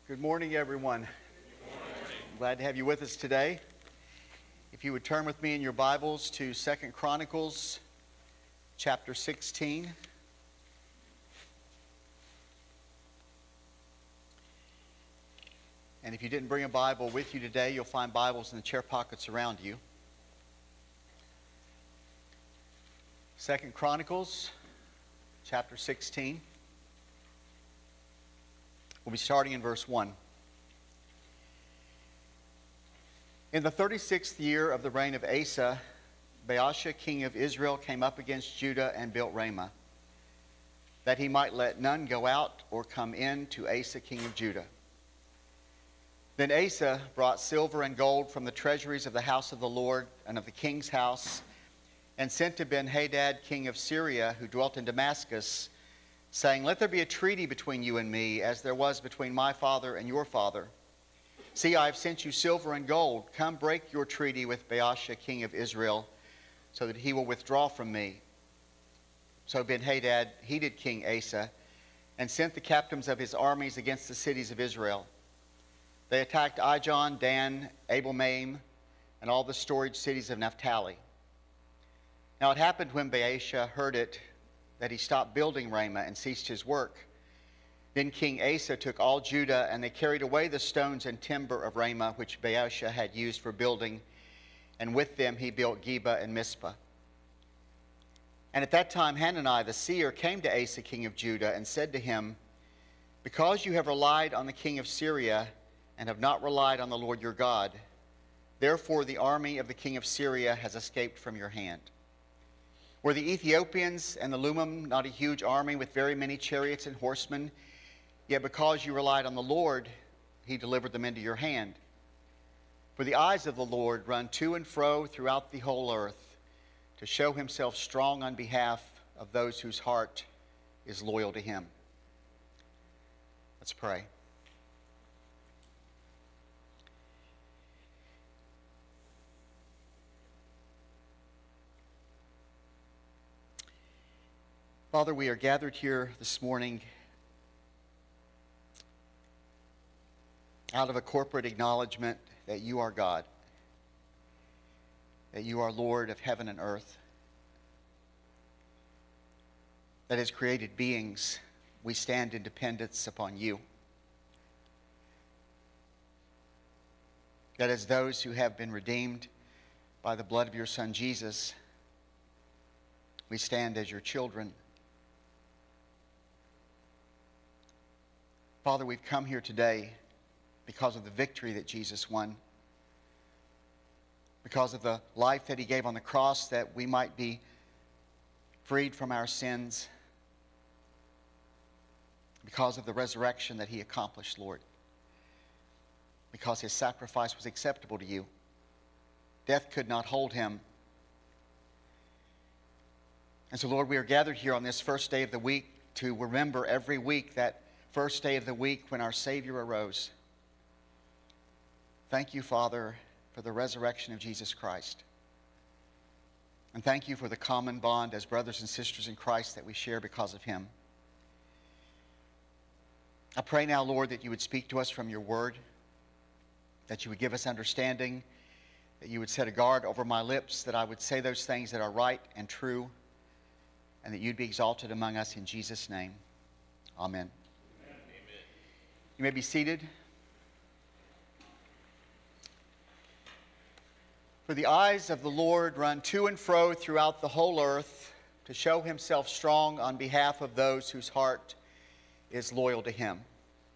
Good morning, everyone. Glad to have you with us today. If you would turn with me in your Bibles to 2 Chronicles chapter 16. And if you didn't bring a Bible with you today, you'll find Bibles in the chair pockets around you. 2 Chronicles chapter 16. We'll be starting in verse 1. In the 36th year of the reign of Asa, Baasha, king of Israel, came up against Judah and built Ramah, that he might let none go out or come in to Asa, king of Judah. Then Asa brought silver and gold from the treasuries of the house of the Lord and of the king's house, and sent to Ben-Hadad, king of Syria, who dwelt in Damascus, saying, "Let there be a treaty between you and me, as there was between my father and your father. See, I have sent you silver and gold. Come break your treaty with Baasha, king of Israel, so that he will withdraw from me." So Ben-Hadad heeded King Asa, and sent the captains of his armies against the cities of Israel. They attacked Ijon, Dan, Abel-maim, and all the storage cities of Naphtali. Now it happened when Baasha heard it, that he stopped building Ramah and ceased his work. Then King Asa took all Judah, and they carried away the stones and timber of Ramah, which Baasha had used for building, and with them he built Geba and Mizpah. And at that time Hanani the seer came to Asa, king of Judah, and said to him, "Because you have relied on the king of Syria, and have not relied on the Lord your God, therefore the army of the king of Syria has escaped from your hand. Were the Ethiopians and the Lumim not a huge army with very many chariots and horsemen? Yet because you relied on the Lord, he delivered them into your hand. For the eyes of the Lord run to and fro throughout the whole earth, to show himself strong on behalf of those whose heart is loyal to him." Let's pray. Father, we are gathered here this morning out of a corporate acknowledgement that you are God, that you are Lord of heaven and earth, that as created beings, we stand in dependence upon you, that as those who have been redeemed by the blood of your Son Jesus, we stand as your children. Father, we've come here today because of the victory that Jesus won, because of the life that he gave on the cross, that we might be freed from our sins, because of the resurrection that he accomplished, Lord, because his sacrifice was acceptable to you. Death could not hold him. And so, Lord, we are gathered here on this first day of the week to remember every week that first day of the week when our Savior arose. Thank you, Father, for the resurrection of Jesus Christ. And thank you for the common bond as brothers and sisters in Christ that we share because of him. I pray now, Lord, that you would speak to us from your word, that you would give us understanding, that you would set a guard over my lips, that I would say those things that are right and true, and that you'd be exalted among us in Jesus' name. Amen. You may be seated. For the eyes of the Lord run to and fro throughout the whole earth, to show himself strong on behalf of those whose heart is loyal to him.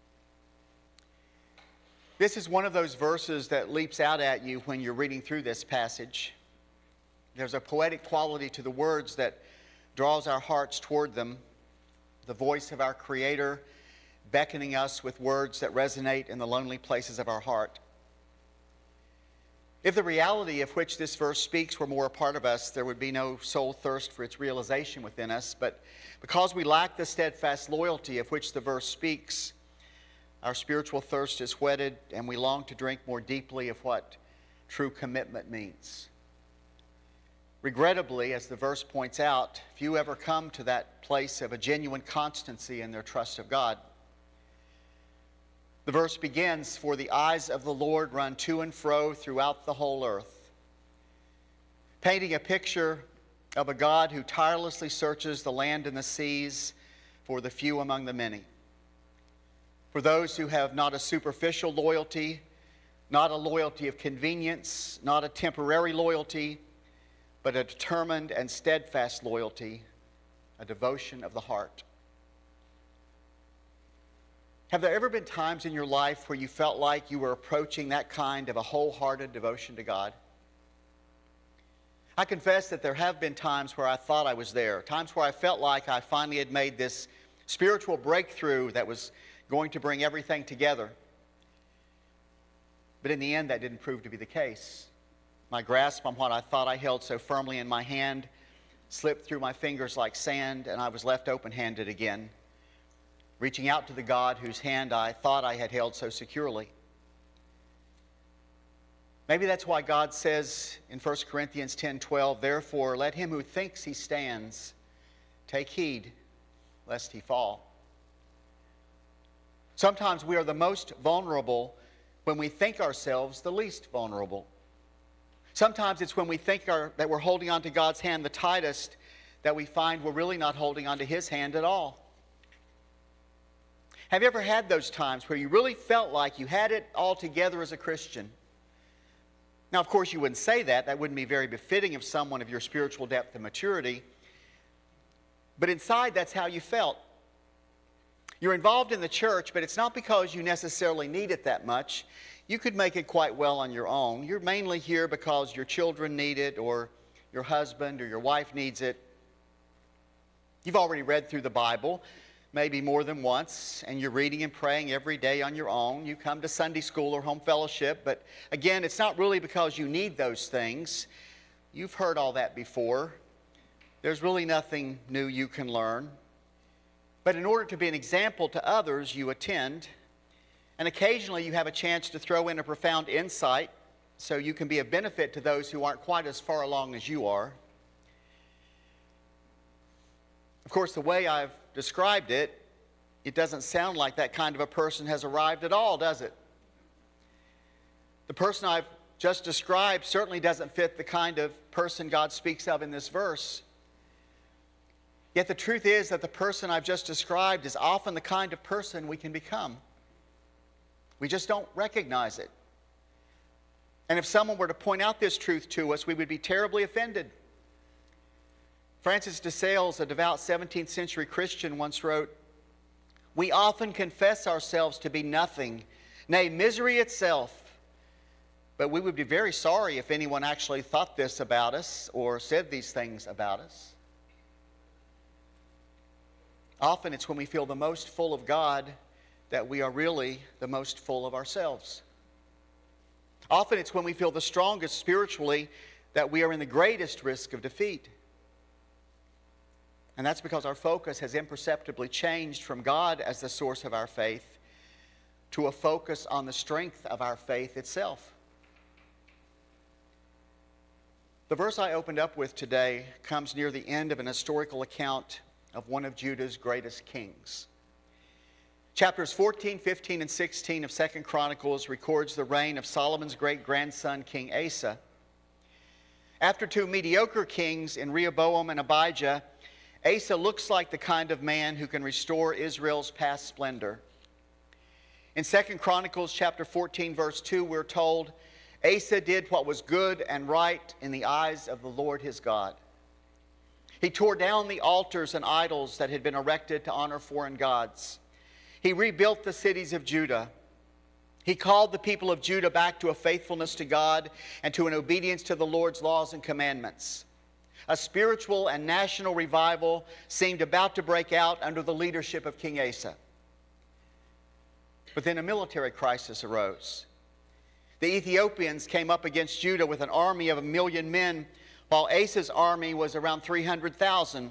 This is one of those verses that leaps out at you when you're reading through this passage. There's a poetic quality to the words that draws our hearts toward them. The voice of our Creator beckoning us with words that resonate in the lonely places of our heart. If the reality of which this verse speaks were more a part of us, there would be no soul thirst for its realization within us. But because we lack the steadfast loyalty of which the verse speaks, our spiritual thirst is whetted, and we long to drink more deeply of what true commitment means. Regrettably, as the verse points out, few ever come to that place of a genuine constancy in their trust of God. The verse begins, "For the eyes of the Lord run to and fro throughout the whole earth," painting a picture of a God who tirelessly searches the land and the seas for the few among the many. For those who have not a superficial loyalty, not a loyalty of convenience, not a temporary loyalty, but a determined and steadfast loyalty, a devotion of the heart. Have there ever been times in your life where you felt like you were approaching that kind of a wholehearted devotion to God? I confess that there have been times where I thought I was there, times where I felt like I finally had made this spiritual breakthrough that was going to bring everything together. But in the end, that didn't prove to be the case. My grasp on what I thought I held so firmly in my hand slipped through my fingers like sand, and I was left open-handed again, reaching out to the God whose hand I thought I had held so securely. Maybe that's why God says in 1 Corinthians 10:12, "Therefore, let him who thinks he stands take heed lest he fall." Sometimes we are the most vulnerable when we think ourselves the least vulnerable. Sometimes it's when we think that we're holding on to God's hand the tightest that we find we're really not holding on to his hand at all. Have you ever had those times where you really felt like you had it all together as a Christian? Now, of course, you wouldn't say that. That wouldn't be very befitting of someone of your spiritual depth and maturity. But inside, that's how you felt. You're involved in the church, but it's not because you necessarily need it that much. You could make it quite well on your own. You're mainly here because your children need it, or your husband or your wife needs it. You've already read through the Bible, maybe more than once, and you're reading and praying every day on your own. You come to Sunday school or home fellowship, but again, it's not really because you need those things. You've heard all that before. There's really nothing new you can learn. But in order to be an example to others, you attend, and occasionally you have a chance to throw in a profound insight so you can be a benefit to those who aren't quite as far along as you are. Of course, the way I've described it, it doesn't sound like that kind of a person has arrived at all, does it? The person I've just described certainly doesn't fit the kind of person God speaks of in this verse. Yet the truth is that the person I've just described is often the kind of person we can become. We just don't recognize it. And if someone were to point out this truth to us, we would be terribly offended. Francis de Sales, a devout 17th century Christian, once wrote, "We often confess ourselves to be nothing, nay, misery itself, but we would be very sorry if anyone actually thought this about us or said these things about us." Often it's when we feel the most full of God that we are really the most full of ourselves. Often it's when we feel the strongest spiritually that we are in the greatest risk of defeat. And that's because our focus has imperceptibly changed from God as the source of our faith to a focus on the strength of our faith itself. The verse I opened up with today comes near the end of an historical account of one of Judah's greatest kings. Chapters 14, 15, and 16 of 2 Chronicles records the reign of Solomon's great-grandson, King Asa. After two mediocre kings in Rehoboam and Abijah, Asa looks like the kind of man who can restore Israel's past splendor. In 2 Chronicles chapter 14, verse 2, we're told, Asa did what was good and right in the eyes of the Lord his God. He tore down the altars and idols that had been erected to honor foreign gods. He rebuilt the cities of Judah. He called the people of Judah back to a faithfulness to God and to an obedience to the Lord's laws and commandments. A spiritual and national revival seemed about to break out under the leadership of King Asa. But then a military crisis arose. The Ethiopians came up against Judah with an army of 1,000,000 men, while Asa's army was around 300,000.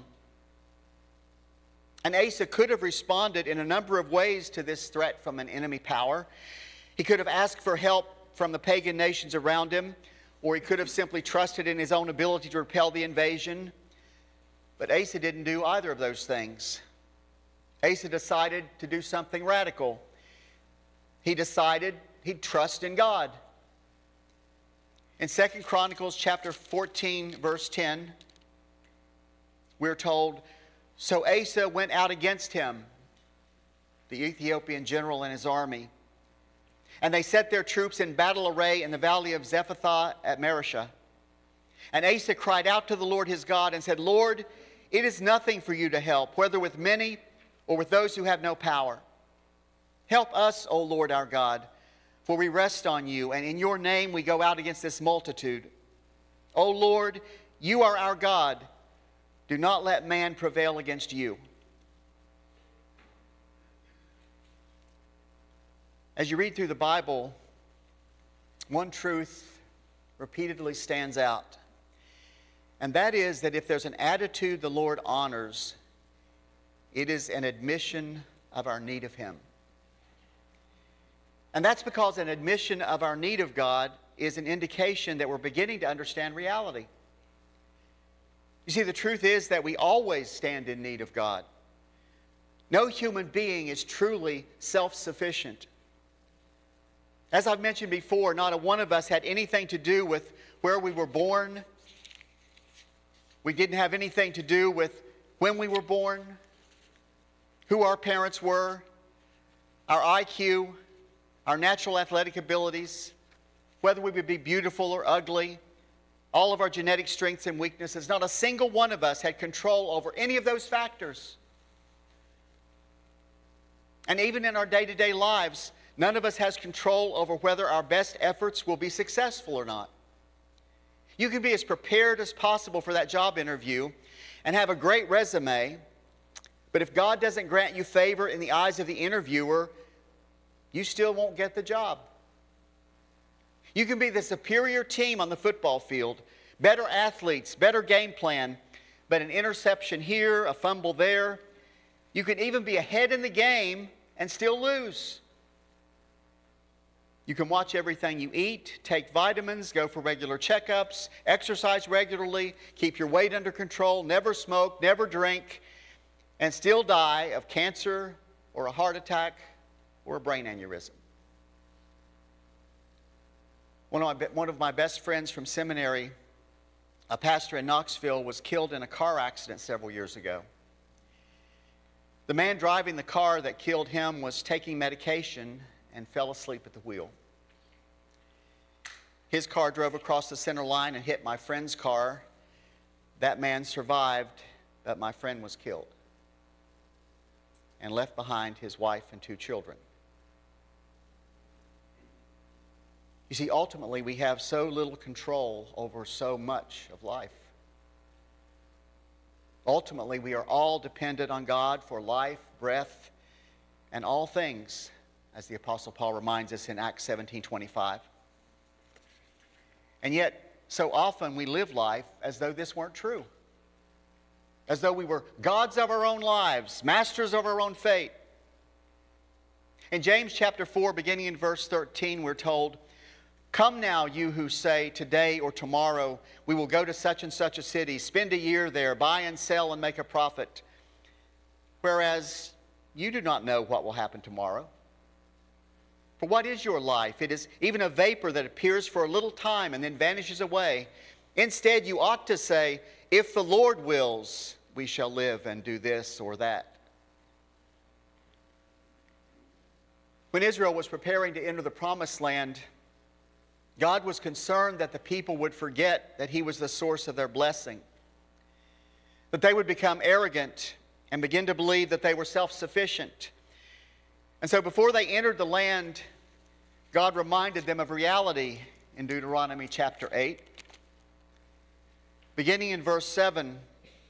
And Asa could have responded in a number of ways to this threat from an enemy power. He could have asked for help from the pagan nations around him, or he could have simply trusted in his own ability to repel the invasion. But Asa didn't do either of those things. Asa decided to do something radical. he decided he'd trust in God. In 2 Chronicles chapter 14, verse 10, we're told, so Asa went out against him, the Ethiopian general and his army, and they set their troops in battle array in the valley of Zephathah at Marishah. And Asa cried out to the Lord his God and said, Lord, it is nothing for you to help, whether with many or with those who have no power. Help us, O Lord our God, for we rest on you, and in your name we go out against this multitude. O Lord, you are our God. Do not let man prevail against you. As you read through the Bible, one truth repeatedly stands out. And that is that if there's an attitude the Lord honors, it is an admission of our need of Him. And that's because an admission of our need of God is an indication that we're beginning to understand reality. You see, the truth is that we always stand in need of God. No human being is truly self-sufficient. As I've mentioned before, not a one of us had anything to do with where we were born. We didn't have anything to do with when we were born, who our parents were, our IQ, our natural athletic abilities, whether we would be beautiful or ugly, all of our genetic strengths and weaknesses. Not a single one of us had control over any of those factors. And even in our day-to-day lives, none of us has control over whether our best efforts will be successful or not. You can be as prepared as possible for that job interview and have a great resume, but if God doesn't grant you favor in the eyes of the interviewer, you still won't get the job. You can be the superior team on the football field, better athletes, better game plan, but an interception here, a fumble there. You can even be ahead in the game and still lose. You can watch everything you eat, take vitamins, go for regular checkups, exercise regularly, keep your weight under control, never smoke, never drink, and still die of cancer or a heart attack or a brain aneurysm. One of my best friends from seminary, a pastor in Knoxville, was killed in a car accident several years ago. The man driving the car that killed him was taking medication and fell asleep at the wheel. His car drove across the center line and hit my friend's car. That man survived, but my friend was killed and left behind his wife and 2 children. You see, ultimately, we have so little control over so much of life. Ultimately, we are all dependent on God for life, breath, and all things, as the Apostle Paul reminds us in Acts 17:25. And yet, so often we live life as though this weren't true. As though we were gods of our own lives, masters of our own fate. In James chapter 4, beginning in verse 13, we're told, "Come now, you who say, today or tomorrow, we will go to such and such a city, spend a year there, buy and sell and make a profit. Whereas you do not know what will happen tomorrow. For what is your life? It is even a vapor that appears for a little time and then vanishes away. Instead, you ought to say, if the Lord wills, we shall live and do this or that." When Israel was preparing to enter the promised land, God was concerned that the people would forget that He was the source of their blessing, that they would become arrogant and begin to believe that they were self-sufficient. And so before they entered the land, God reminded them of reality in Deuteronomy chapter 8. Beginning in verse 7,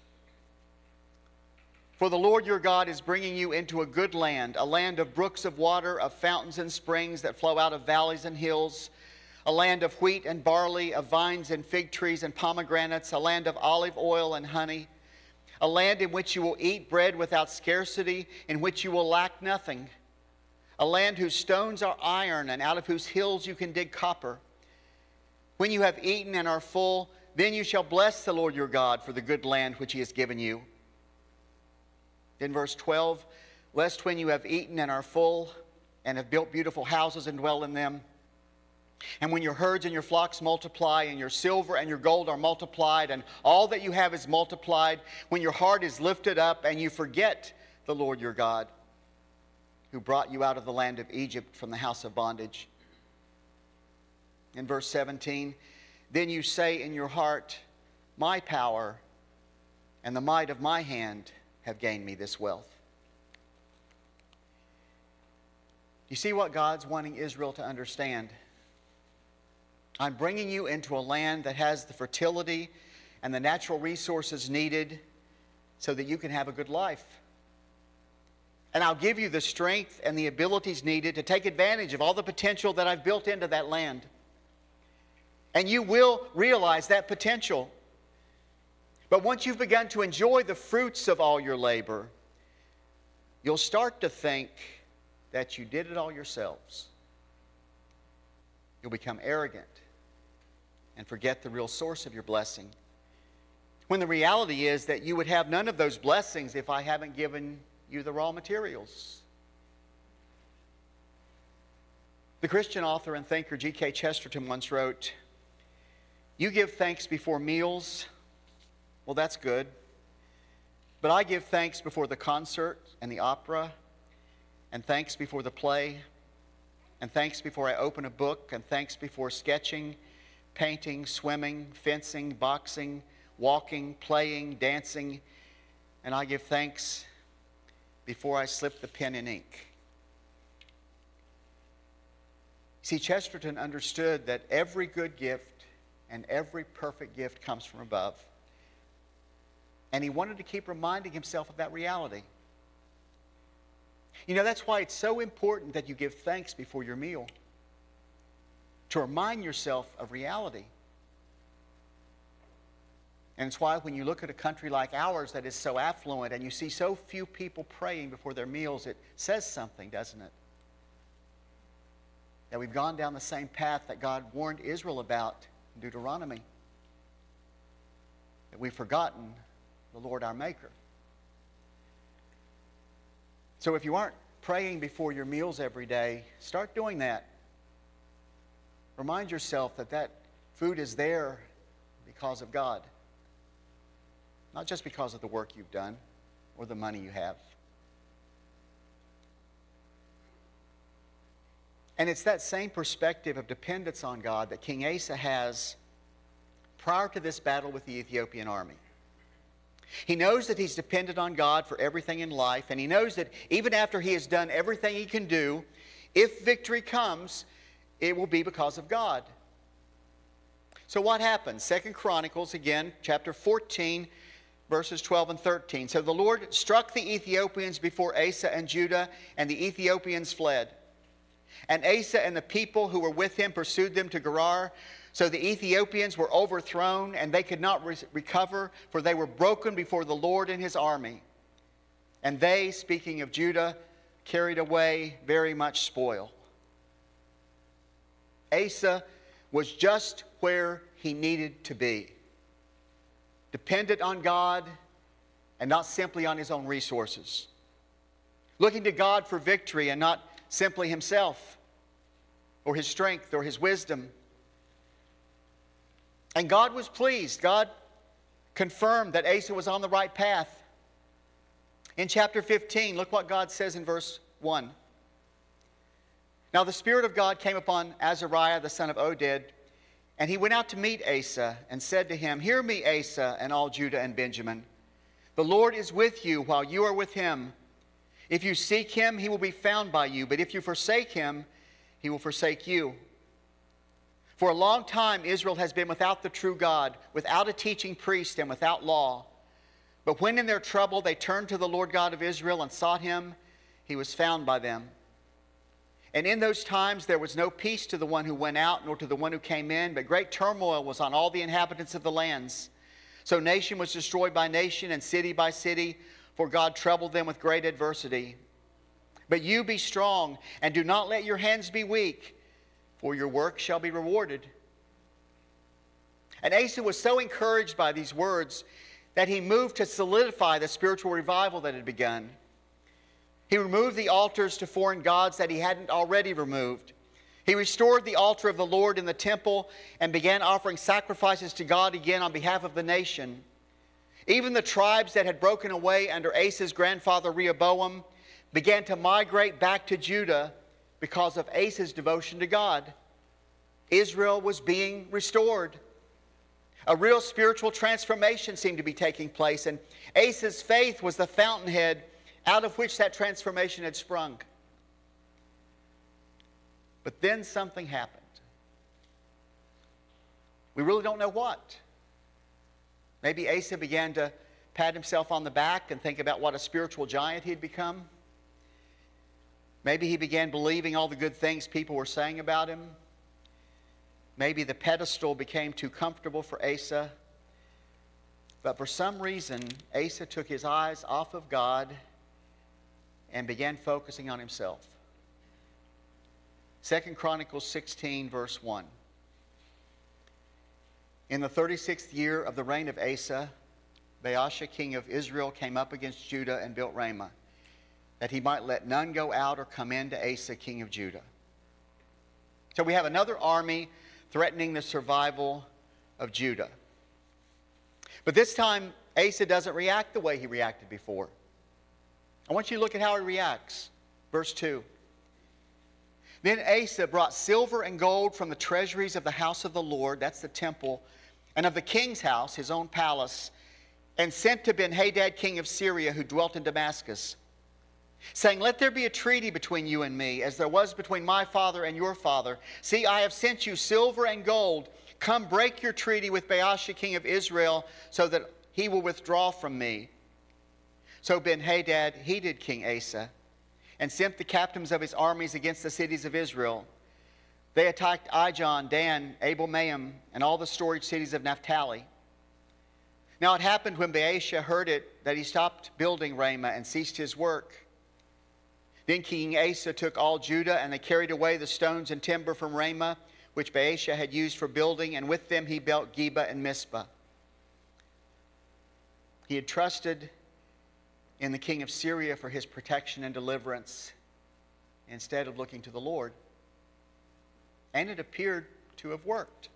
"For the Lord your God is bringing you into a good land, a land of brooks of water, of fountains and springs that flow out of valleys and hills, a land of wheat and barley, of vines and fig trees and pomegranates, a land of olive oil and honey, a land in which you will eat bread without scarcity, in which you will lack nothing, a land whose stones are iron and out of whose hills you can dig copper. When you have eaten and are full, then you shall bless the Lord your God for the good land which He has given you." Then verse 12, "Lest when you have eaten and are full, and have built beautiful houses and dwell in them. And when your herds and your flocks multiply, and your silver and your gold are multiplied, and all that you have is multiplied, when your heart is lifted up and you forget the Lord your God, who brought you out of the land of Egypt from the house of bondage. In verse 17, then you say in your heart, my power and the might of my hand have gained me this wealth. You see what God's wanting Israel to understand? I'm bringing you into a land that has the fertility and the natural resources needed so that you can have a good life. And I'll give you the strength and the abilities needed to take advantage of all the potential that I've built into that land. And you will realize that potential. But once you've begun to enjoy the fruits of all your labor, you'll start to think that you did it all yourselves. You'll become arrogant and forget the real source of your blessing. When the reality is that you would have none of those blessings if I haven't given you the raw materials. The Christian author and thinker G.K. Chesterton once wrote, you give thanks before meals. Well, that's good. But I give thanks before the concert and the opera, and thanks before the play, and thanks before I open a book, and thanks before sketching, painting, swimming, fencing, boxing, walking, playing, dancing, and I give thanks before I slip the pen in ink. See, Chesterton understood that every good gift and every perfect gift comes from above. And he wanted to keep reminding himself of that reality. You know, that's why it's so important that you give thanks before your meal. To remind yourself of reality. And it's why when you look at a country like ours that is so affluent and you see so few people praying before their meals, it says something, doesn't it? That we've gone down the same path that God warned Israel about in Deuteronomy. That we've forgotten the Lord our Maker. So if you aren't praying before your meals every day, start doing that. Remind yourself that that food is there because of God. Not just because of the work you've done or the money you have. And it's that same perspective of dependence on God that King Asa has prior to this battle with the Ethiopian army. He knows that he's dependent on God for everything in life, and he knows that even after he has done everything he can do, if victory comes, it will be because of God. So what happens? 2 Chronicles, again, chapter 14, verses 12 and 13. So the Lord struck the Ethiopians before Asa and Judah, and the Ethiopians fled. And Asa and the people who were with him pursued them to Gerar. So the Ethiopians were overthrown, and they could not recover, for they were broken before the Lord and his army. And they, speaking of Judah, carried away very much spoil. Asa was just where he needed to be. Dependent on God and not simply on his own resources. Looking to God for victory and not simply himself or his strength or his wisdom. And God was pleased. God confirmed that Asa was on the right path. In chapter 15, look what God says in verse 1. Now the Spirit of God came upon Azariah, the son of Oded, and he went out to meet Asa and said to him, hear me, Asa, and all Judah and Benjamin. The Lord is with you while you are with him. If you seek him, he will be found by you. But if you forsake him, he will forsake you. For a long time, Israel has been without the true God, without a teaching priest, and without law. But when in their trouble they turned to the Lord God of Israel and sought him, he was found by them. And in those times there was no peace to the one who went out, nor to the one who came in, but great turmoil was on all the inhabitants of the lands. So nation was destroyed by nation, and city by city, for God troubled them with great adversity. But you be strong, and do not let your hands be weak, for your work shall be rewarded. And Asa was so encouraged by these words that he moved to solidify the spiritual revival that had begun. He removed the altars to foreign gods that he hadn't already removed. He restored the altar of the Lord in the temple and began offering sacrifices to God again on behalf of the nation. Even the tribes that had broken away under Asa's grandfather Rehoboam began to migrate back to Judah because of Asa's devotion to God. Israel was being restored. A real spiritual transformation seemed to be taking place, and Asa's faith was the fountainhead out of which that transformation had sprung. But then something happened. We really don't know what. Maybe Asa began to pat himself on the back and think about what a spiritual giant he had become. Maybe he began believing all the good things people were saying about him. Maybe the pedestal became too comfortable for Asa. But for some reason, Asa took his eyes off of God and began focusing on himself. 2 Chronicles 16, verse 1. In the 36th year of the reign of Asa, Baasha, king of Israel, came up against Judah and built Ramah, that he might let none go out or come in to Asa, king of Judah. So we have another army threatening the survival of Judah. But this time, Asa doesn't react the way he reacted before. I want you to look at how he reacts. Verse 2. Then Asa brought silver and gold from the treasuries of the house of the Lord, that's the temple, and of the king's house, his own palace, and sent to Ben-Hadad, king of Syria, who dwelt in Damascus, saying, let there be a treaty between you and me, as there was between my father and your father. See, I have sent you silver and gold. Come break your treaty with Baasha, king of Israel, so that he will withdraw from me. So Ben-Hadad heeded King Asa, and sent the captains of his armies against the cities of Israel. They attacked Ijon, Dan, Abel-maim, and all the storage cities of Naphtali. Now it happened when Baasha heard it that he stopped building Ramah and ceased his work. Then King Asa took all Judah, and they carried away the stones and timber from Ramah, which Baasha had used for building, and with them he built Geba and Mizpah. He had trusted in the king of Syria for his protection and deliverance instead of looking to the Lord. And it appeared to have worked.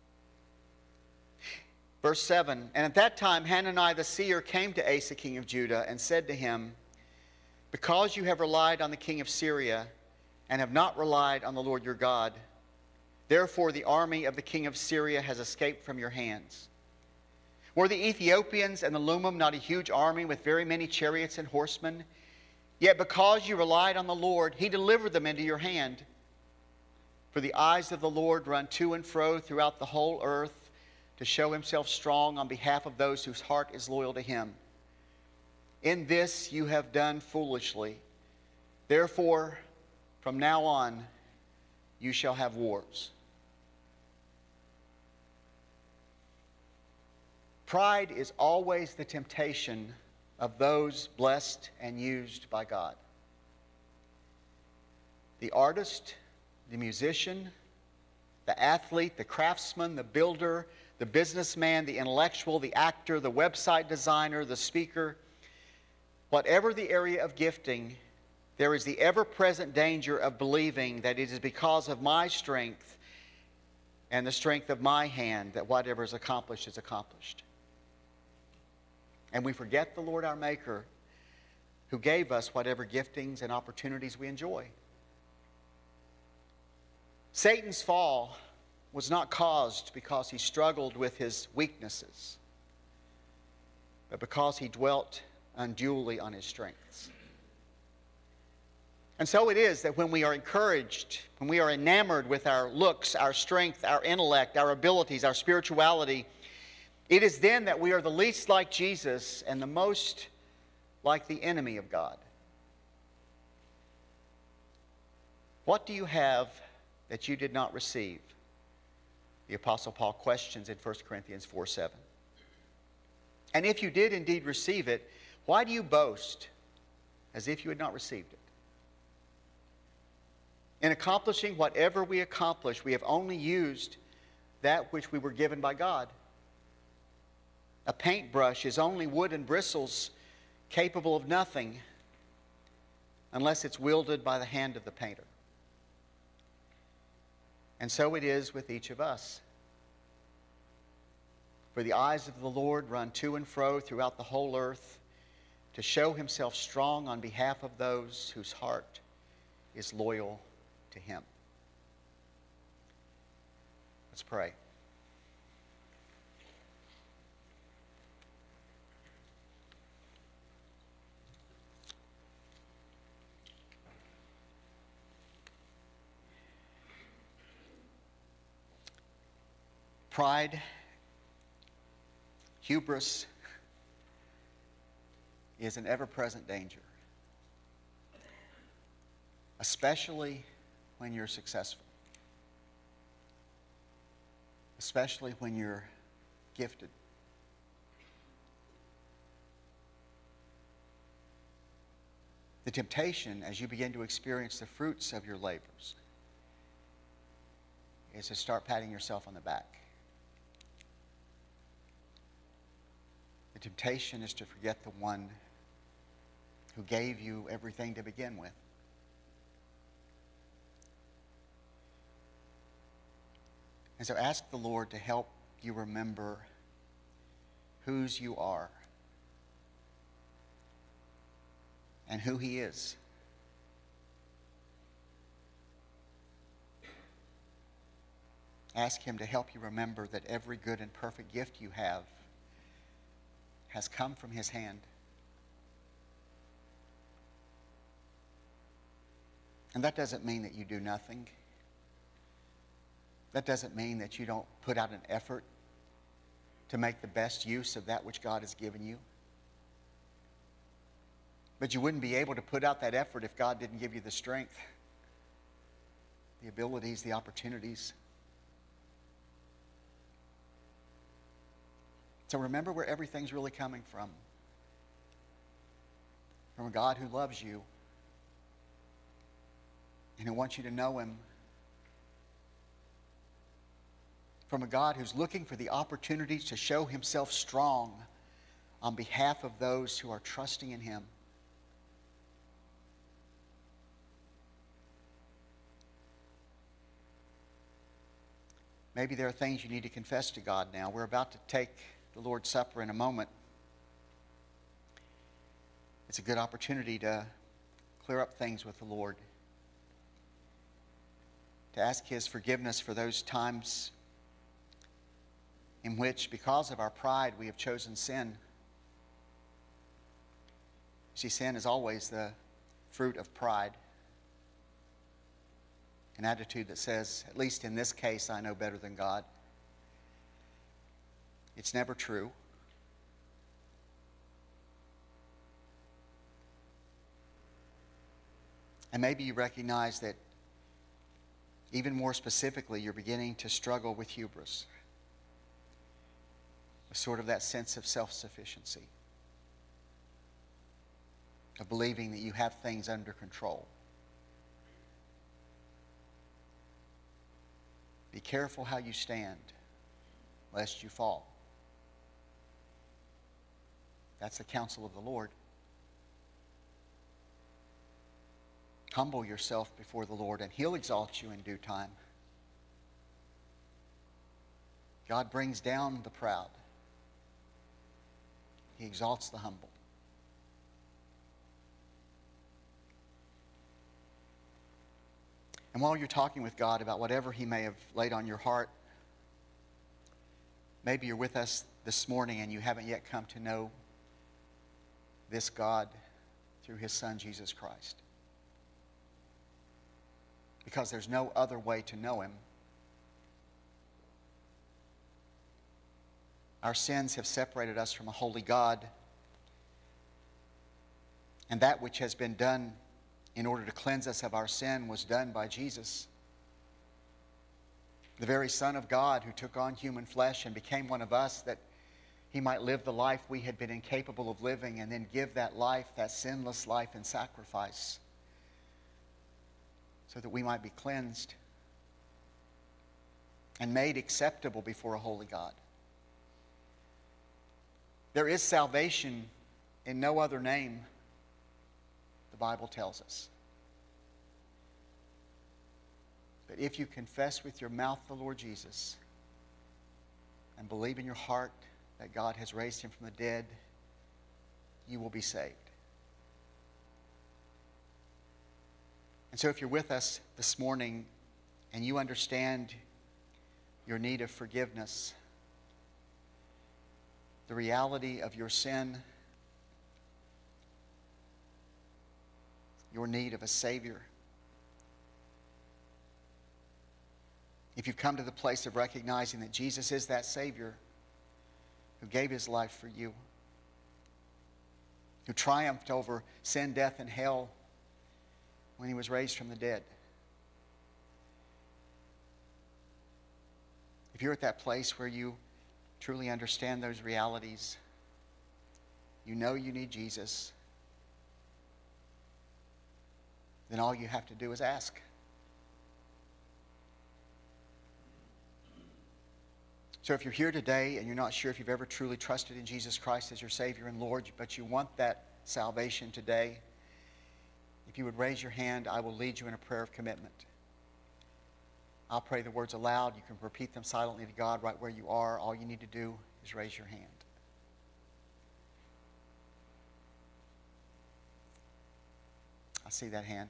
Verse 7, and at that time Hanani the seer came to Asa, king of Judah, and said to him, because you have relied on the king of Syria and have not relied on the Lord your God, therefore the army of the king of Syria has escaped from your hands. Were the Ethiopians and the Lumim not a huge army with very many chariots and horsemen? Yet because you relied on the Lord, he delivered them into your hand. For the eyes of the Lord run to and fro throughout the whole earth to show himself strong on behalf of those whose heart is loyal to him. In this you have done foolishly. Therefore, from now on, you shall have wars. Pride is always the temptation of those blessed and used by God. The artist, the musician, the athlete, the craftsman, the builder, the businessman, the intellectual, the actor, the website designer, the speaker, whatever the area of gifting, there is the ever-present danger of believing that it is because of my strength and the strength of my hand that whatever is accomplished is accomplished. And we forget the Lord our Maker, who gave us whatever giftings and opportunities we enjoy. Satan's fall was not caused because he struggled with his weaknesses, but because he dwelt unduly on his strengths. And so it is that when we are encouraged, when we are enamored with our looks, our strength, our intellect, our abilities, our spirituality, it is then that we are the least like Jesus and the most like the enemy of God. What do you have that you did not receive? The Apostle Paul questions in 1 Corinthians 4:7. And if you did indeed receive it, why do you boast as if you had not received it? In accomplishing whatever we accomplish, we have only used that which we were given by God. A paintbrush is only wood and bristles, capable of nothing. unless it's wielded by the hand of the painter. And so it is with each of us. For the eyes of the Lord run to and fro throughout the whole earth to show himself strong on behalf of those whose heart is loyal to him. Let's pray. Pride, hubris, is an ever-present danger, especially when you're successful, especially when you're gifted. The temptation, as you begin to experience the fruits of your labors, is to start patting yourself on the back. The temptation is to forget the one who gave you everything to begin with. And so ask the Lord to help you remember whose you are and who he is. Ask him to help you remember that every good and perfect gift you have has come from his hand. And that doesn't mean that you do nothing. That doesn't mean that you don't put out an effort to make the best use of that which God has given you. But you wouldn't be able to put out that effort if God didn't give you the strength, the abilities, the opportunities. So remember where everything's really coming from. From a God who loves you and who wants you to know him. From a God who's looking for the opportunities to show himself strong on behalf of those who are trusting in him. Maybe there are things you need to confess to God now. We're about to take the Lord's Supper in a moment. It's a good opportunity to clear up things with the Lord. To ask his forgiveness for those times in which, because of our pride, we have chosen sin. See, sin is always the fruit of pride. An attitude that says, at least in this case, I know better than God. It's never true. And maybe you recognize that even more specifically, you're beginning to struggle with hubris. With sort of that sense of self-sufficiency. Of believing that you have things under control. Be careful how you stand, lest you fall. That's the counsel of the Lord. Humble yourself before the Lord, and he'll exalt you in due time. God brings down the proud. He exalts the humble. And while you're talking with God about whatever he may have laid on your heart, maybe you're with us this morning and you haven't yet come to know this God through his Son, Jesus Christ. Because there's no other way to know him. Our sins have separated us from a holy God. And that which has been done in order to cleanse us of our sin was done by Jesus. The very Son of God who took on human flesh and became one of us that he might live the life we had been incapable of living and then give that life, that sinless life in sacrifice so that we might be cleansed and made acceptable before a holy God. There is salvation in no other name, the Bible tells us. But if you confess with your mouth the Lord Jesus and believe in your heart that God has raised him from the dead, you will be saved. And so if you're with us this morning and you understand your need of forgiveness, the reality of your sin, your need of a Savior, if you've come to the place of recognizing that Jesus is that Savior who gave his life for you, who triumphed over sin, death, and hell when he was raised from the dead. If you're at that place where you truly understand those realities, you know you need Jesus, then all you have to do is ask. So if you're here today and you're not sure if you've ever truly trusted in Jesus Christ as your Savior and Lord, but you want that salvation today, if you would raise your hand, I will lead you in a prayer of commitment. I'll pray the words aloud. You can repeat them silently to God right where you are. All you need to do is raise your hand. I see that hand.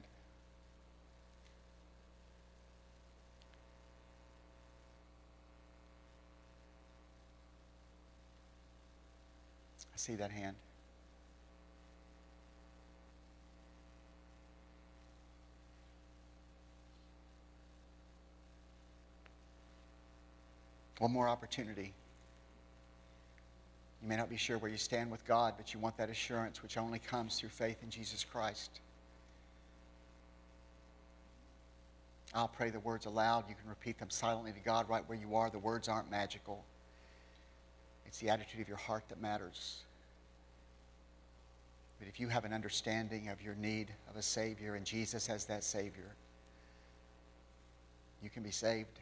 I see that hand. One more opportunity. You may not be sure where you stand with God, but you want that assurance which only comes through faith in Jesus Christ. I'll pray the words aloud. You can repeat them silently to God right where you are. The words aren't magical. It's the attitude of your heart that matters. But if you have an understanding of your need of a Savior and Jesus as that Savior, you can be saved.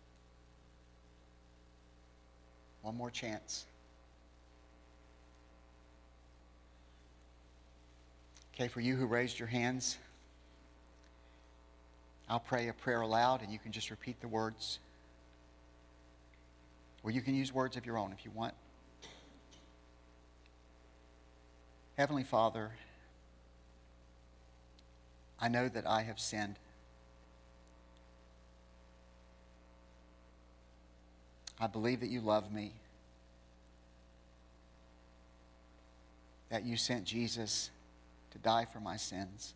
One more chance. Okay, for you who raised your hands, I'll pray a prayer aloud and you can just repeat the words. Or you can use words of your own if you want. Heavenly Father, I know that I have sinned. I believe that you love me, that you sent Jesus to die for my sins.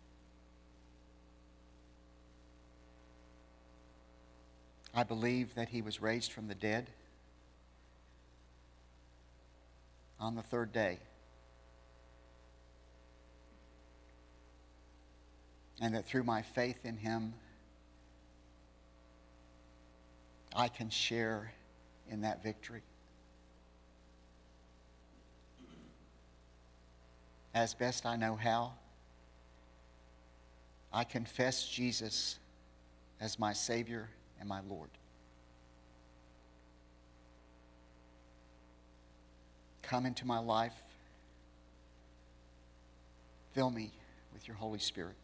I believe that he was raised from the dead on the third day, and that through my faith in him, I can share in that victory. As best I know how, I confess Jesus as my Savior and my Lord. Come into my life. Fill me with your Holy Spirit.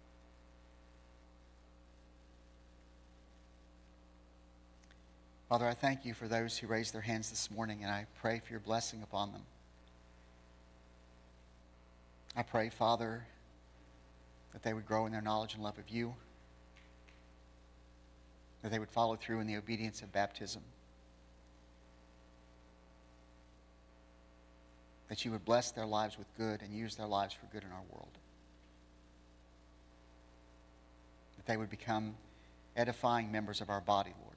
Father, I thank you for those who raised their hands this morning, and I pray for your blessing upon them. I pray, Father, that they would grow in their knowledge and love of you, that they would follow through in the obedience of baptism, that you would bless their lives with good and use their lives for good in our world, that they would become edifying members of our body, Lord.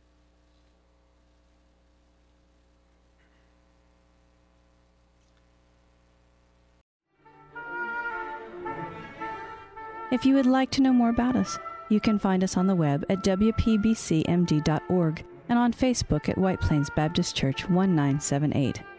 If you would like to know more about us, you can find us on the web at wpbcmd.org and on Facebook at White Plains Baptist Church 1978.